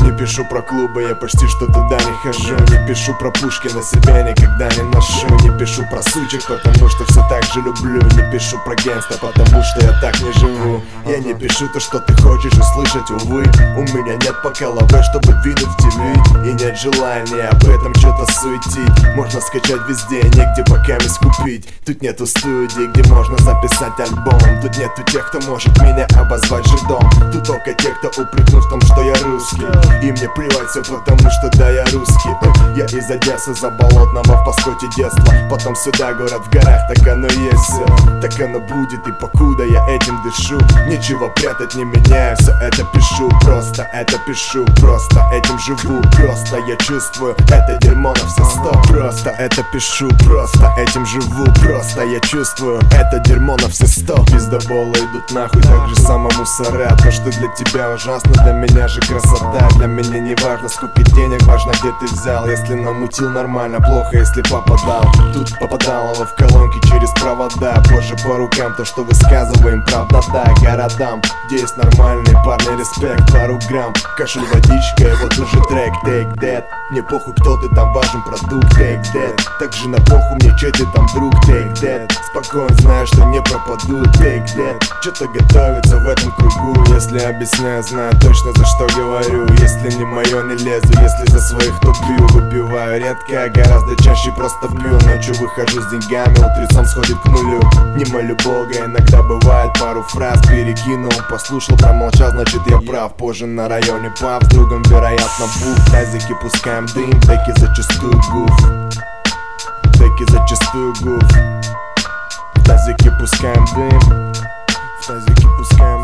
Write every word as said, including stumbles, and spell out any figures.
Не пишу про клубы, я почти что туда не хожу. Не пишу про пушки, на себе никогда не ношу. Не пишу про сучек, потому что все так же люблю. Не пишу про гангста, потому что я так не живу. Я не пишу то, что ты хочешь услышать, увы. У меня нет пока лавэ, чтобы двинуть в ТВ. И нет желания об этом что-то суетить. Можно скачать везде, негде пока мисс купить. Тут нету студии, где можно записать альбом. Тут нету тех, кто может меня обозвать жидом. Тут только те, кто упрекнут в том, что я русский. И мне плевать все, потому что да, я русский. Я из Одессы, Заболотного, в Паскоте детства. Потом сюда, город в горах, так оно есть все. Так оно будет, и покуда я этим дышу, ничего прятать не меняю, все это пишу. Просто это пишу, просто этим живу. Просто я чувствую это дерьмо на все сто. Просто это пишу, просто этим живу. Просто я чувствую это дерьмо на все сто. Пиздоболы идут нахуй, так же само мусора. То, что для тебя ужасно, для меня же красота. Для меня не важно, сколько денег, важно, где ты взял. Если намутил нормально, плохо, если попадал. Тут попадало в колонки через провода. Позже по рукам то, что высказываем, правда, да. Городам, где есть нормальные парни, респект, пару грамм. Кашель, водичка, и вот уже трек, take that. Мне похуй, кто ты там, важен продукт, take that. Также на похуй мне, че ты там, друг, take that. Спокойно знаю, что не пропаду, take that. Что-то готовится в этом кругу. Если объясняю, знаю точно, за что говорю. Если не мое, не лезу, если за своих то пью. Выпиваю редко, гораздо чаще просто пью. Ночью выхожу с деньгами, утрецом сходит к нулю. Не молю Бога, иногда бывает пару фраз перекинул. Послушал, промолчал, значит я прав. Позже на районе пав, с другом вероятно бух. В тазике пускаем дым, теки зачастую гуф. Теки зачастую гуф. В тазике пускаем дым. В тазике пускаем